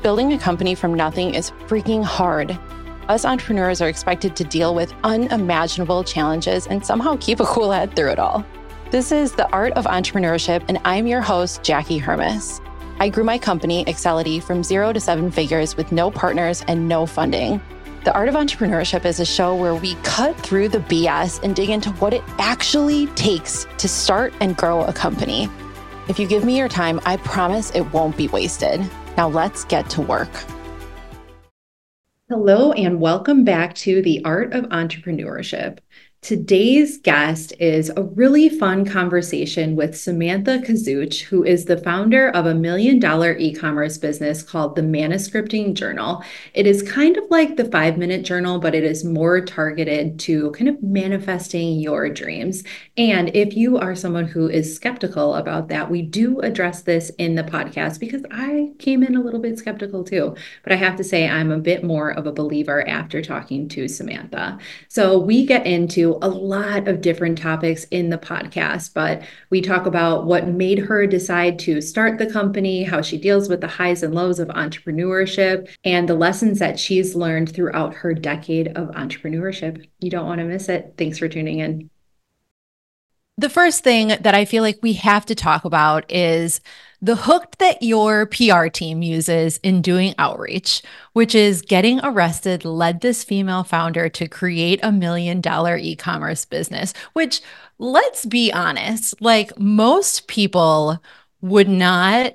Building a company from nothing is freaking hard. Us entrepreneurs are expected to deal with unimaginable challenges and somehow keep a cool head through it all. This is The Art of Entrepreneurship, and I'm your host, Jackie Hermes. I grew my company, Excelity, from 0 to 7 figures with no partners and no funding. The Art of Entrepreneurship is a show where we cut through the BS and dig into what it actually takes to start and grow a company. If you give me your time, I promise it won't be wasted. Now let's get to work. Hello, and welcome back to The Art of Entrepreneurship. Today's guest is a really fun conversation with Samantha Kazuch, who is the founder of $1 million e-commerce business called The Manuscripting Journal. It is kind of like the 5-minute journal, but it is more targeted to kind of manifesting your dreams. And if you are someone who is skeptical about that, we do address this in the podcast because I came in a little bit skeptical too. But I have to say I'm a bit more of a believer after talking to Samantha. So we get into a lot of different topics in the podcast, but we talk about what made her decide to start the company, how she deals with the highs and lows of entrepreneurship, and the lessons that she's learned throughout her decade of entrepreneurship. You don't want to miss it. Thanks for tuning in. The first thing that I feel like we have to talk about is the hook that your PR team uses in doing outreach, which is getting arrested led this female founder to create $1 million e-commerce business, which, let's be honest, like most people wouldn't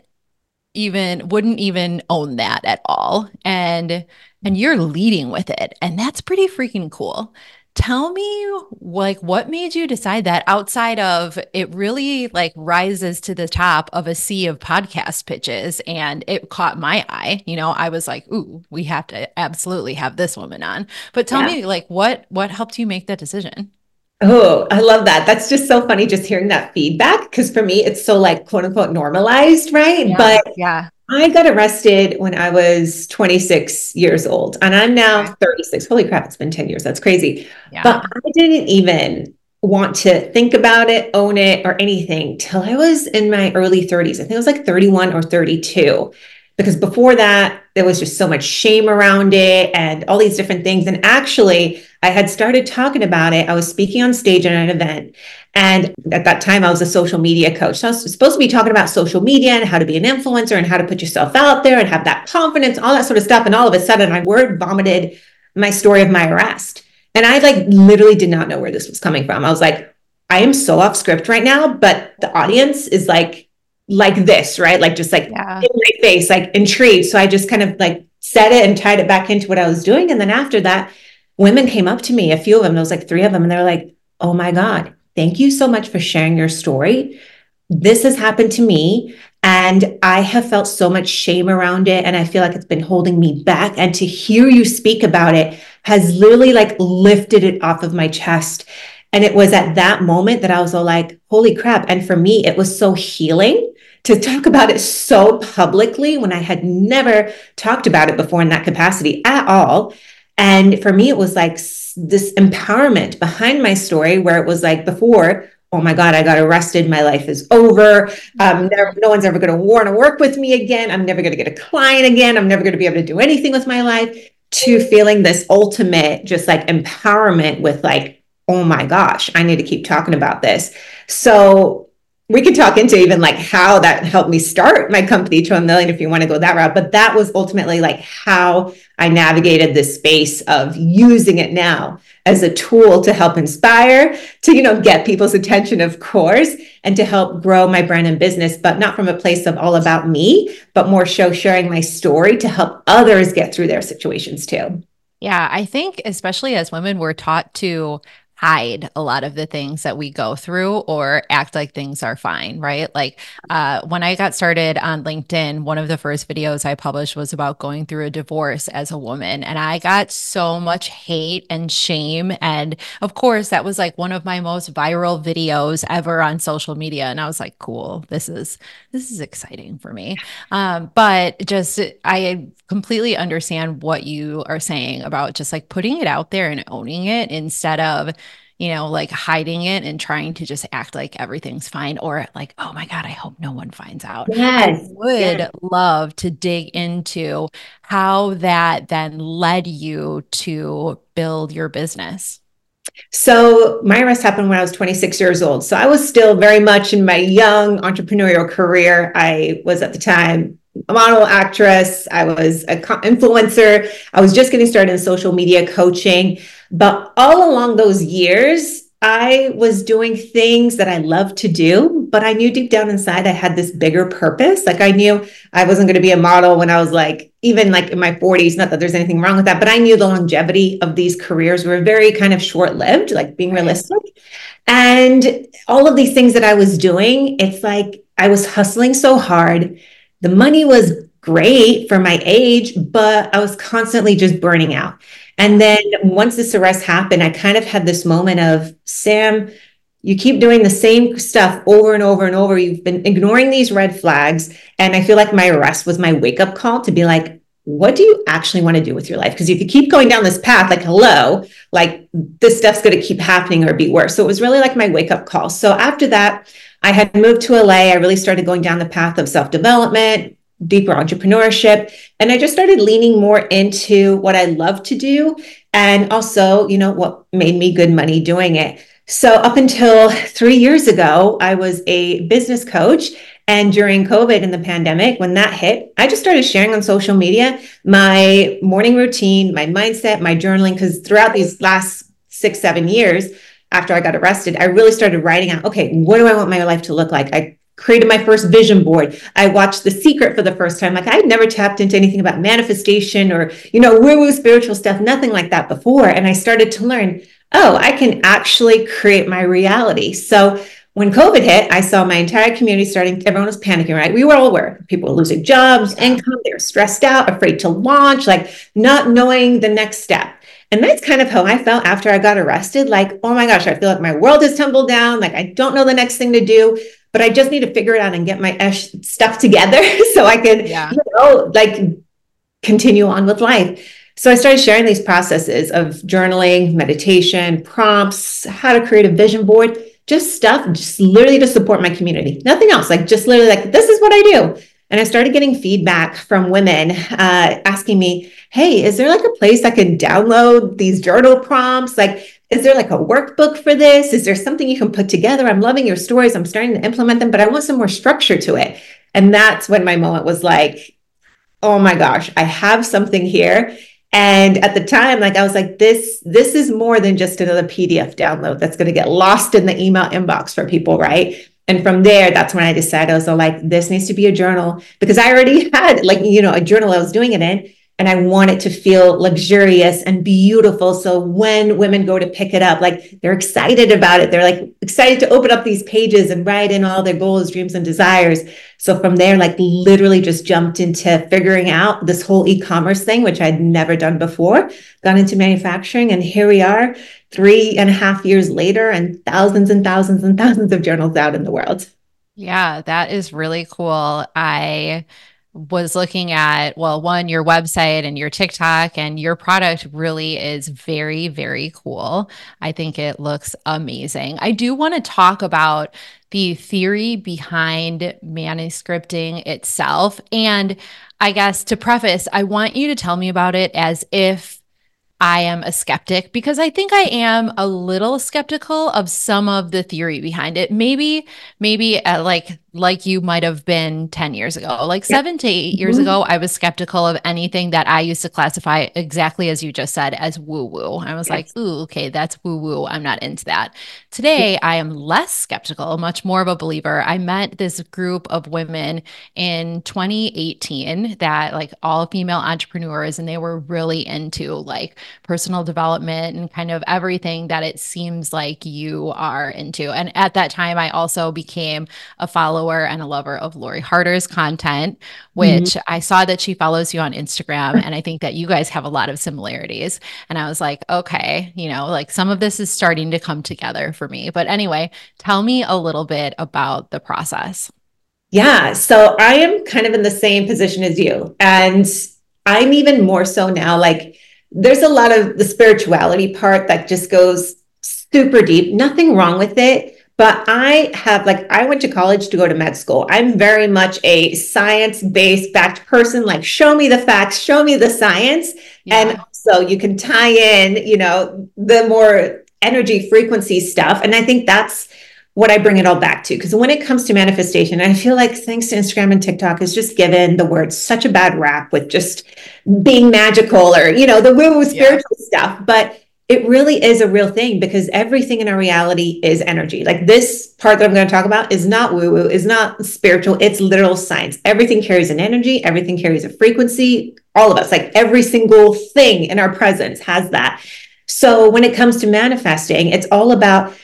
even own that at all. And you're leading with it. And that's pretty freaking cool. Tell me, like, what made you decide that outside of it really like rises to the top of a sea of podcast pitches, and it caught my eye. You know, I was like, ooh, we have to absolutely have this woman on. But tell me, like, what helped you make that decision? Oh, I love that. That's just so funny just hearing that feedback, because for me, it's so like quote unquote normalized, right? Yeah. I got arrested when I was 26 years old, and I'm now 36. Holy crap, it's been 10 years. That's crazy. Yeah. But I didn't even want to think about it, own it, or anything till I was in my early 30s. I think it was like 31 or 32. Because before that, there was just so much shame around it and all these different things. And actually, I had started talking about it. I was speaking on stage at an event. And at that time, I was a social media coach. So I was supposed to be talking about social media and how to be an influencer and how to put yourself out there and have that confidence, all that sort of stuff. And all of a sudden, I word vomited my story of my arrest. And I like literally did not know where this was coming from. I was like, I am so off script right now, but the audience is like this, right? Like just like in my face, like intrigued. So I just kind of like said it and tied it back into what I was doing. And then after that, women came up to me, a few of them, there was like 3 of them. And they're like, oh my God, thank you so much for sharing your story. This has happened to me. And I have felt so much shame around it. And I feel like it's been holding me back. And to hear you speak about it has literally like lifted it off of my chest. And it was at that moment that I was all like, holy crap. And for me, it was so healing to talk about it so publicly when I had never talked about it before in that capacity at all. And for me, it was like this empowerment behind my story where it was like before, oh my God, I got arrested. My life is over. No one's ever going to want to work with me again. I'm never going to get a client again. I'm never going to be able to do anything with my life, to feeling this ultimate just like empowerment with like, oh my gosh, I need to keep talking about this. So we could talk into even like how that helped me start my company to $1 million if you want to go that route. But that was ultimately like how I navigated this space of using it now as a tool to help inspire, to, you know, get people's attention, of course, and to help grow my brand and business, but not from a place of all about me, but more sharing my story to help others get through their situations too. Yeah, I think especially as women, we're taught to hide a lot of the things that we go through or act like things are fine, right? Like when I got started on LinkedIn, one of the first videos I published was about going through a divorce as a woman. And I got so much hate and shame. And of course, that was like one of my most viral videos ever on social media. And I was like, cool, this is exciting for me. But just, I completely understand what you are saying about just like putting it out there and owning it instead of, like hiding it and trying to just act like everything's fine, or like, oh my God, I hope no one finds out. I Yes. would Yes. love to dig into how that then led you to build your business. So my arrest happened when I was 26 years old. So I was still very much in my young entrepreneurial career. I was at the time a model, actress. I was an influencer. I was just getting started in social media coaching. But all along those years, I was doing things that I loved to do, but I knew deep down inside I had this bigger purpose. Like I knew I wasn't going to be a model when I was like, even like in my 40s, not that there's anything wrong with that, but I knew the longevity of these careers were very kind of short lived, like being Right. realistic. And all of these things that I was doing, it's like I was hustling so hard. The money was great for my age, but I was constantly just burning out. And then once this arrest happened, I kind of had this moment of, Sam, you keep doing the same stuff over and over and over. You've been ignoring these red flags. And I feel like my arrest was my wake up call to be like, what do you actually want to do with your life? Because if you keep going down this path, like, hello, like this stuff's going to keep happening or be worse. So it was really like my wake up call. So after that, I had moved to LA. I really started going down the path of self development, deeper entrepreneurship. And I just started leaning more into what I love to do. And also, what made me good money doing it. So up until 3 years ago, I was a business coach. And during COVID and the pandemic, when that hit, I just started sharing on social media my morning routine, my mindset, my journaling, because throughout these last 6, 7 years after I got arrested, I really started writing out, okay, what do I want my life to look like? I created my first vision board. I watched The Secret for the first time. Like I'd never tapped into anything about manifestation or, woo-woo spiritual stuff, nothing like that before. And I started to learn, oh, I can actually create my reality. So when COVID hit, I saw my entire community starting, everyone was panicking, right? We were all aware. People were losing jobs, income, they were stressed out, afraid to launch, like not knowing the next step. And that's kind of how I felt after I got arrested. Like, oh my gosh, I feel like my world has tumbled down. Like, I don't know the next thing to do, but I just need to figure it out and get my stuff together so I can, Yeah. like continue on with life. So I started sharing these processes of journaling, meditation, prompts, how to create a vision board, just stuff, just literally to support my community. Nothing else, like just literally like, this is what I do. And I started getting feedback from women asking me, hey, is there like a place I can download these journal prompts? Like, is there like a workbook for this? Is there something you can put together? I'm loving your stories. I'm starting to implement them, but I want some more structure to it. And that's when my moment was like, oh my gosh, I have something here. And at the time, like I was like, this is more than just another PDF download that's going to get lost in the email inbox for people, right? And from there, that's when I decided I was like, this needs to be a journal because I already had like, a journal I was doing it in. And I want it to feel luxurious and beautiful. So when women go to pick it up, like they're excited about it. They're like excited to open up these pages and write in all their goals, dreams, and desires. So from there, like literally just jumped into figuring out this whole e-commerce thing, which I'd never done before, got into manufacturing. And here we are 3.5 years later and thousands and thousands and thousands of journals out in the world. Yeah, that is really cool. I was looking at, well, one, your website and your TikTok, and your product really is very, very cool. I think it looks amazing. I do want to talk about the theory behind manuscripting itself. And I guess to preface, I want you to tell me about it as if I am a skeptic, because I think I am a little skeptical of some of the theory behind it. Maybe like you might have been 10 years ago, like 7 to 8 years Mhm. ago, I was skeptical of anything that I used to classify exactly as you just said as woo woo. I was like, Yes. ooh, okay, that's woo woo. I'm not into that. Today, I am less skeptical, much more of a believer. I met this group of women in 2018 that like all female entrepreneurs, and they were really into like personal development and kind of everything that it seems like you are into. And at that time, I also became a follower and a lover of Lori Harder's content, Mhm. which I saw that she follows you on Instagram. And I think that you guys have a lot of similarities. And I was like, okay, like some of this is starting to come together for me. But anyway, tell me a little bit about the process. Yeah. So I am kind of in the same position as you. And I'm even more so now. Like, there's a lot of the spirituality part that just goes super deep, nothing wrong with it. But I went to college to go to med school. I'm very much a science-based backed person, like show me the facts, show me the science. And so you can tie in, the more energy frequency stuff. And I think that's what I bring it all back to. Because when it comes to manifestation, I feel like thanks to Instagram and TikTok has just given the word such a bad rap with just being magical or, the woo-woo spiritual stuff. But it really is a real thing because everything in our reality is energy. Like this part that I'm going to talk about is not woo-woo, is not spiritual. It's literal science. Everything carries an energy. Everything carries a frequency. All of us, like every single thing in our presence has that. So when it comes to manifesting, it's all about,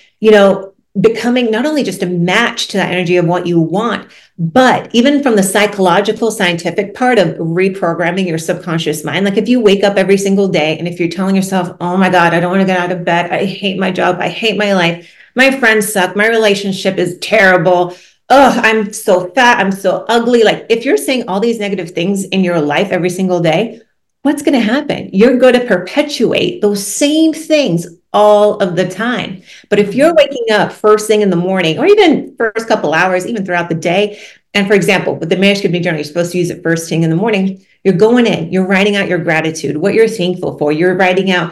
becoming not only just a match to that energy of what you want, but even from the psychological, scientific part of reprogramming your subconscious mind. Like if you wake up every single day and if you're telling yourself, oh my God, I don't want to get out of bed. I hate my job. I hate my life. My friends suck. My relationship is terrible. Oh, I'm so fat. I'm so ugly. Like if you're saying all these negative things in your life every single day, what's going to happen? You're going to perpetuate those same things all of the time. But if you're waking up first thing in the morning, or even first couple hours, even throughout the day, and for example, with the Manuscript Journal, you're supposed to use it first thing in the morning, you're going in, you're writing out your gratitude, what you're thankful for. You're writing out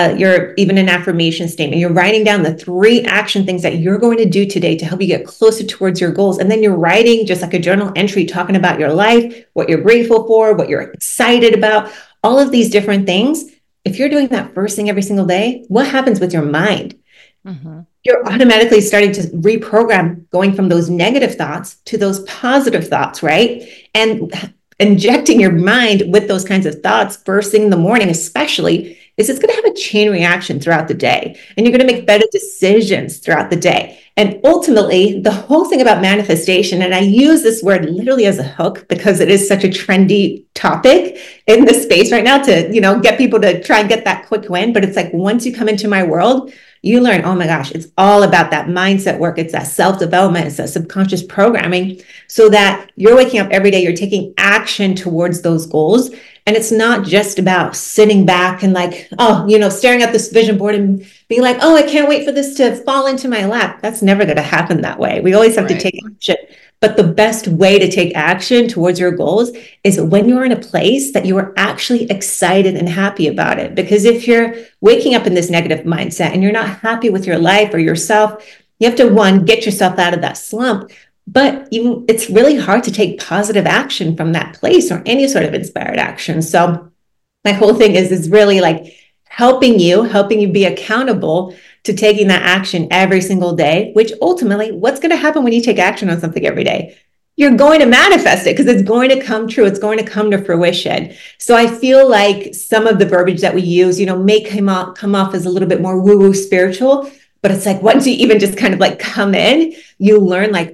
even an affirmation statement. You're writing down the 3 action things that you're going to do today to help you get closer towards your goals. And then you're writing just like a journal entry, talking about your life, what you're grateful for, what you're excited about, all of these different things. If you're doing that first thing every single day, what happens with your mind? Mm-hmm. You're automatically starting to reprogram, going from those negative thoughts to those positive thoughts, right? And injecting your mind with those kinds of thoughts first thing in the morning, especially, is it's going to have a chain reaction throughout the day. And you're going to make better decisions throughout the day. And ultimately, the whole thing about manifestation, and I use this word literally as a hook because it is such a trendy topic in the space right now to, get people to try and get that quick win. But it's like, once you come into my world, you learn, oh my gosh, it's all about that mindset work. It's that self-development. It's that subconscious programming so that you're waking up every day, you're taking action towards those goals. And it's not just about sitting back and staring at this vision board and being like, oh, I can't wait for this to fall into my lap. That's never going to happen that way. We always have to take action. But the best way to take action towards your goals is when you're in a place that you are actually excited and happy about it. Because if you're waking up in this negative mindset and you're not happy with your life or yourself, you have to, one, get yourself out of that slump. But it's really hard to take positive action from that place or any sort of inspired action. So my whole thing is really like helping you be accountable to taking that action every single day, which ultimately, what's going to happen when you take action on something every day? You're going to manifest it because it's going to come true. It's going to come to fruition. So I feel like some of the verbiage that we use, may come off as a little bit more woo-woo spiritual, but it's like once you even just kind of like come in, you learn like,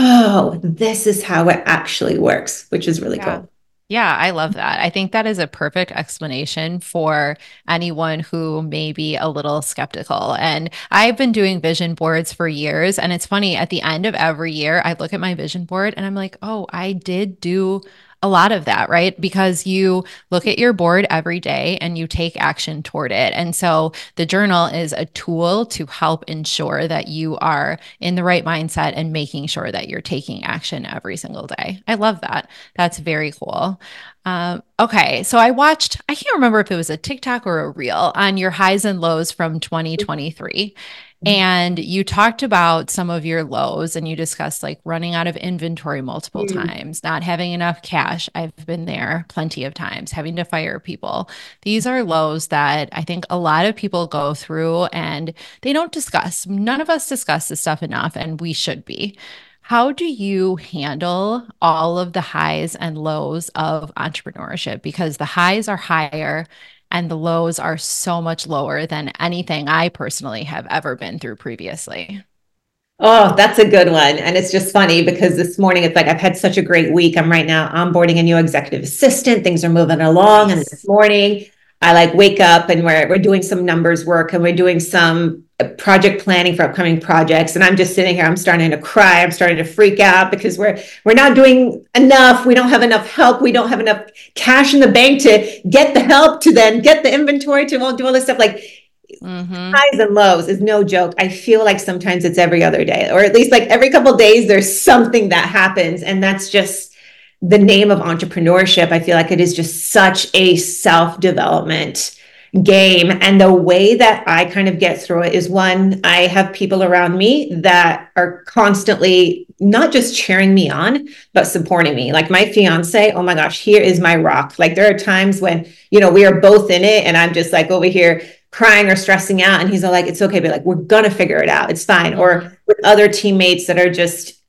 oh, this is how it actually works, which is really cool. Yeah, I love that. I think that is a perfect explanation for anyone who may be a little skeptical. And I've been doing vision boards for years. And it's funny, at the end of every year, I look at my vision board and I'm like, oh, I did do a lot of that, right? Because you look at your board every day and you take action toward it. And so the journal is a tool to help ensure that you are in the right mindset and making sure that you're taking action every single day. I love that. That's very cool. Okay. So I can't remember if it was a TikTok or a reel on your highs and lows from 2023. And you talked about some of your lows and you discussed like running out of inventory multiple times, not having enough cash. I've been there plenty of times, having to fire people. These are lows that I think a lot of people go through and they don't discuss. None of us discuss this stuff enough, and we should be. How do you handle all of the highs and lows of entrepreneurship? Because the highs are higher and the lows are so much lower than anything I personally have ever been through previously. Oh, that's a good one. And it's just funny because this morning, it's like, I've had such a great week. I'm right now onboarding a new executive assistant. Things are moving along. Nice. And this morning I wake up and we're doing some numbers work and we're doing some project planning for upcoming projects. And I'm just sitting here, I'm starting to cry. I'm starting to freak out because we're not doing enough. We don't have enough help. We don't have enough cash in the bank to get the help, to then get the inventory, to do all this stuff. Like, Mm-hmm. highs and lows is no joke. I feel like sometimes it's every other day, or at least like every couple of days, there's something that happens. And that's just the name of entrepreneurship. I feel like it is just such a self-development game. And the way that I kind of get through it is, one, I have people around me that are constantly not just cheering me on, but supporting me. Like my fiance, oh my gosh, here is my rock. Like there are times when, we are both in it and I'm just like over here crying or stressing out. And he's all like, it's okay, but like, we're going to figure it out. It's fine. Mm-hmm. Or with other teammates that are just,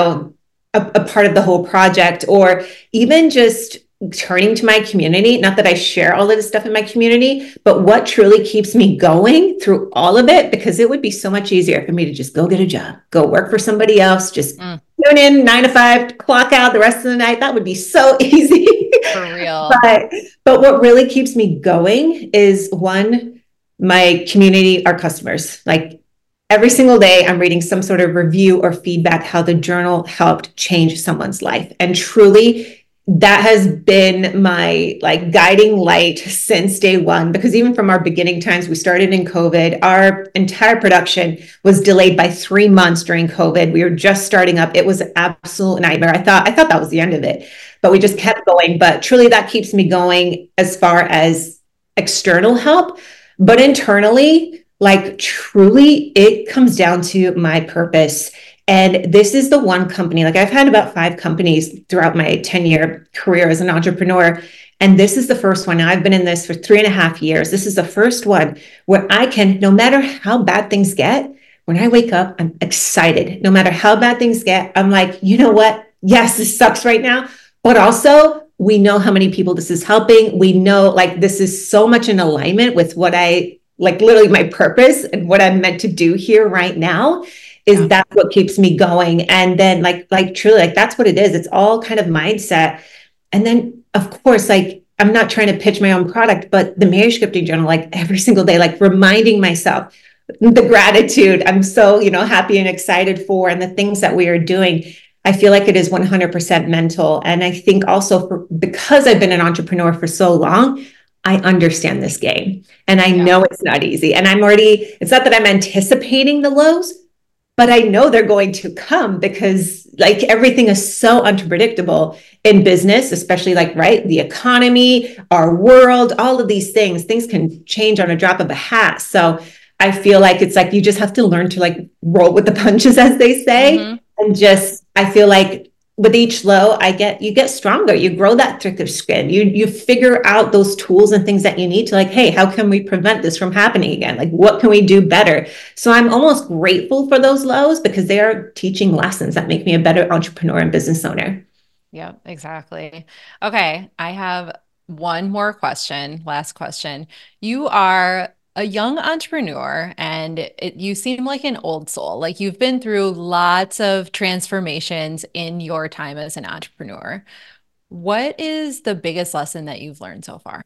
a part of the whole project, or even just turning to my community. Not that I share all of this stuff in my community, but what truly keeps me going through all of it, because it would be so much easier for me to just go get a job, go work for somebody else, just tune in 9 to 5, clock out the rest of the night. That would be so easy. For real. But what really keeps me going is, one, my community, our customers. Like every single day, I'm reading some sort of review or feedback, how the journal helped change someone's life. And truly, that has been my like guiding light since day one, because even from our beginning times, we started in COVID, our entire production was delayed by 3 months during COVID. We were just starting up. It was an absolute nightmare. I thought that was the end of it, but we just kept going. But truly that keeps me going as far as external help, but internally, like truly it comes down to my purpose. And this is the one company, like I've had about 5 companies throughout my 10-year career as an entrepreneur. And this is the first one. Now I've been in this for 3.5 years. This is the first one where I can, no matter how bad things get, when I wake up, I'm excited. No matter how bad things get, I'm like, you know what? Yes, this sucks right now. But also we know how many people this is helping. We know like this is so much in alignment with what I like, literally my purpose and what I'm meant to do here right now. That's what keeps me going. And then like truly, like that's what it is. It's all kind of mindset. And then of course, like I'm not trying to pitch my own product, but the manuscripting journal, like every single day, like reminding myself the gratitude I'm so, happy and excited for, and the things that we are doing. I feel like it is 100% mental. And I think also because I've been an entrepreneur for so long, I understand this game and I know it's not easy. And it's not that I'm anticipating the lows, but I know they're going to come, because like everything is so unpredictable in business, especially like, right, the economy, our world, all of these things can change on a drop of a hat. So I feel like it's like, you just have to learn to like roll with the punches, as they say. Mm-hmm. And I feel like with each low, you get stronger, you grow that thicker skin, you figure out those tools and things that you need to like, hey, how can we prevent this from happening again? Like, what can we do better? So I'm almost grateful for those lows, because they are teaching lessons that make me a better entrepreneur and business owner. Yeah, exactly. Okay. I have one more question, last question. You are a young entrepreneur and you seem like an old soul. Like you've been through lots of transformations in your time as an entrepreneur. What is the biggest lesson that you've learned so far?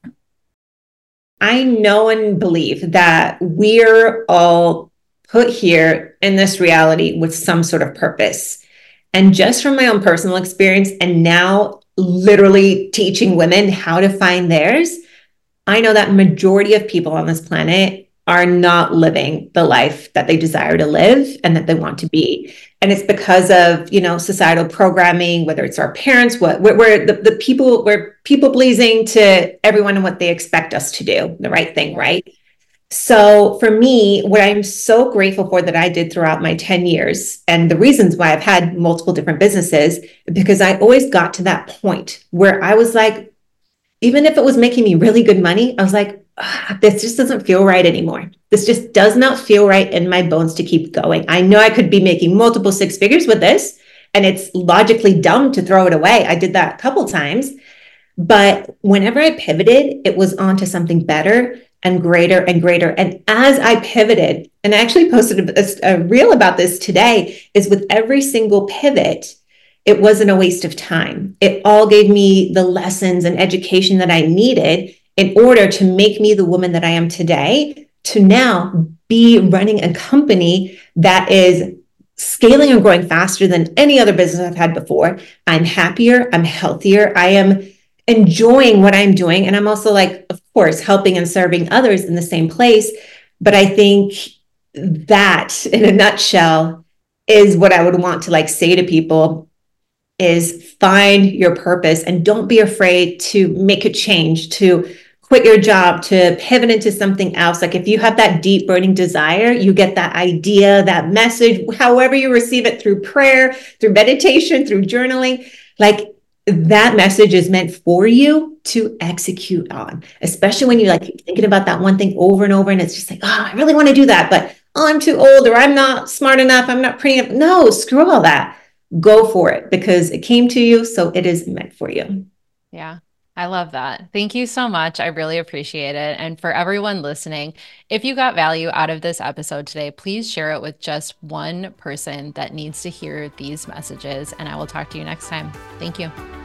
I know and believe that we're all put here in this reality with some sort of purpose. And just from my own personal experience, and now literally teaching women how to find theirs, I know that majority of people on this planet are not living the life that they desire to live and that they want to be. And it's because of, societal programming, whether it's our parents, we're people pleasing to everyone and what they expect us to do, the right thing, right? So for me, what I'm so grateful for that I did throughout my 10 years, and the reasons why I've had multiple different businesses, because I always got to that point where I was like, even if it was making me really good money, I was like, this just doesn't feel right anymore. This just does not feel right in my bones to keep going. I know I could be making multiple 6 figures with this, and it's logically dumb to throw it away. I did that a couple times, but whenever I pivoted, it was onto something better and greater and greater. And as I pivoted, and I actually posted a reel about this today, is with every single pivot, it wasn't a waste of time. It all gave me the lessons and education that I needed in order to make me the woman that I am today, to now be running a company that is scaling and growing faster than any other business I've had before. I'm happier, I'm healthier, I am enjoying what I'm doing. And I'm also like, of course, helping and serving others in the same place. But I think that in a nutshell is what I would want to like say to people is find your purpose and don't be afraid to make a change, to quit your job, to pivot into something else. Like if you have that deep burning desire, you get that idea, that message, however you receive it, through prayer, through meditation, through journaling, like that message is meant for you to execute on, especially when you like keep thinking about that one thing over and over. And it's just like, oh, I really want to do that, but oh, I'm too old, or I'm not smart enough. I'm not pretty enough. No, screw all that. Go for it because it came to you. So it is meant for you. Yeah. I love that. Thank you so much. I really appreciate it. And for everyone listening, if you got value out of this episode today, please share it with just one person that needs to hear these messages. And I will talk to you next time. Thank you.